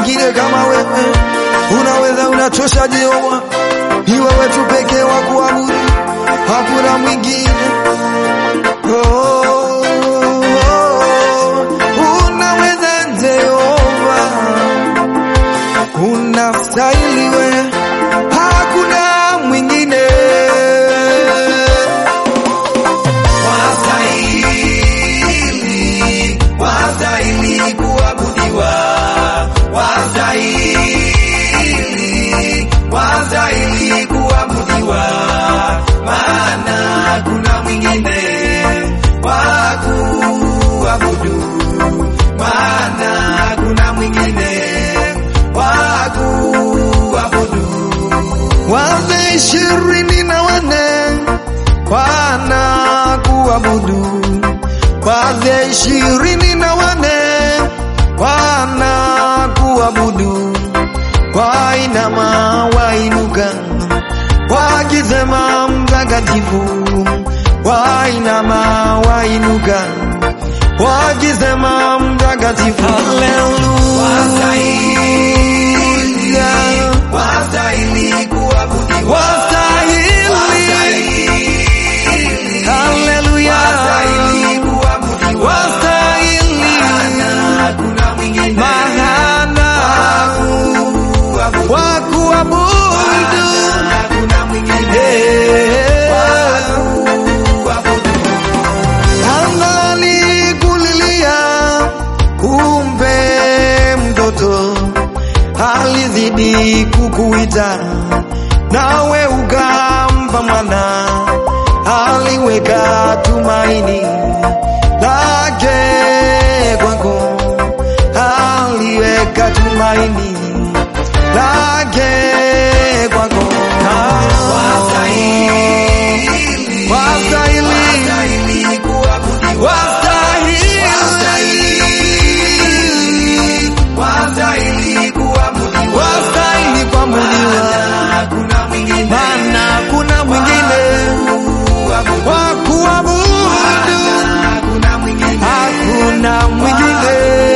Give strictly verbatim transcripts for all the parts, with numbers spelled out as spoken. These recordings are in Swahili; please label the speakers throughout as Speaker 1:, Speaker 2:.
Speaker 1: mwingine kama wewe. Unaweza, unatosha Jehova, ni wewe tu pekee wa kuabudu, hakuna mwingine. Oh, oh, unaweza Jehova, unastahili wewe, hakuna mwingine. Wastahili, wastahili kuabudiwa, wastahili, wastahili kuabudiwa, maana kuna mwingine wa kuabudu, maana kuna mwingine wa kuabudu. Wazee ishirini na wanne wana kuabudu, wazee ishirini na wanne wana kuabudu, wainama wainuka wakisema mtakatifu, wainama wainuka wakisema mtakatifu. Haleluya, wastahili kuabudiwa, wastahili, haleluya, wastahili kuabudiwa, wastahili, maana kuna mwingine, maana wa kuabudu, kuna mwingine wa kuabudu. Angali kulilia kumbe mtoto alizidi kukuita, nawe ukampa mwana, aliweka tumaini lake kwako, aliweka tumaini lake kwako. Wastahili, wastahili kuabudiwa, wastahili, wastahili kuabudiwa, wastahili kuabudiwa, maana kuna mwingine wa kuabudu, hakuna mwingine.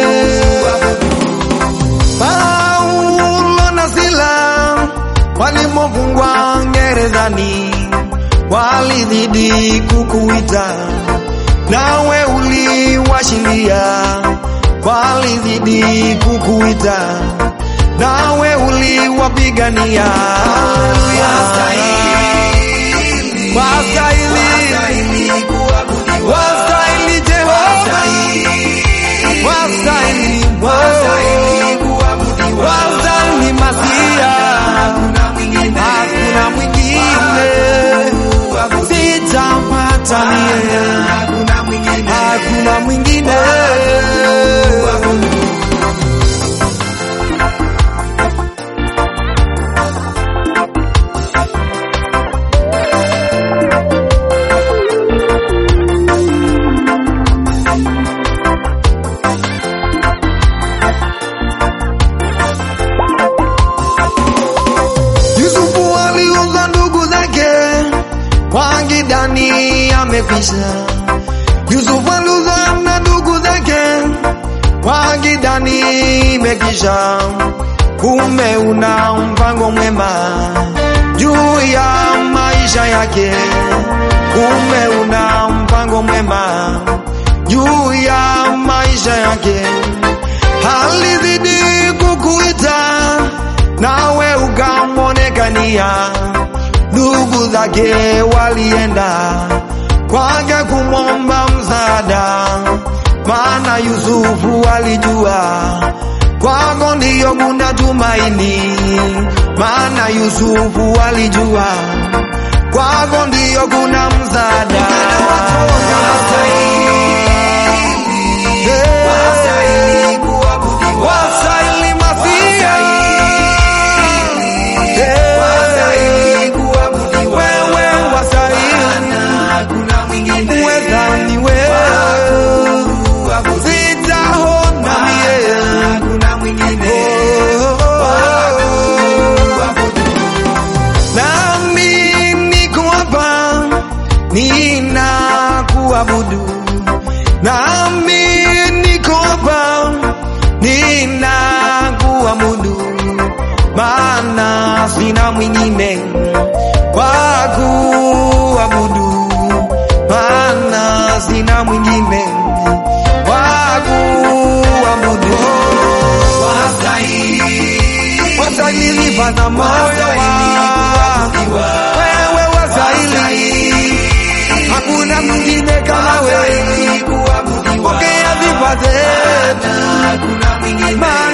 Speaker 1: Paulo na Sila walimofungwa gerezani, walizidi kukuita, nawe uliwashindia, walizidi kukuita, nawe uliwapigania. Wastahili, wastahili kuabudiwa, wastahili Jehova, wastahili, wastahili kuabudiwa, wastahili Masia, hakuna mwingine, hakuna mwingine, sitapata mie, hakuna mwingine, hakuna mwingine. Yusufu aliuza ndugu zake, wangidhani amekwisha. Yusufu aliuza na ndugu zake, wangidhani imekwisha. Kumbe una mpango mwema juu ya maisha yake, kumbe una mpango mwema juu ya maisha yake. Alizidi kukuita, nawe ukamwonekania, ndugu zake walienda kwake kumwomba msaada, maana Yusufu alijua kwako ndiyo kuna tumaini, maana Yusufu alijua kwako ndiyo kuna msaada. Wastahili kuabudiwa, wastahili Masia, wastahili kuabudiwa, wewe wastahili, hakuna mwingine, wewe ni wewe, sitaona mie, hakuna mwingine. Nami niko hapa nina kuabudu, hakuna mwingine wa kuabudu, maana sina mwingine wa kuabudu. Wastahili Bwana moyo wangu, wewe wastahili, hakuna mwingine kama wewe. Pokea sifa zetu,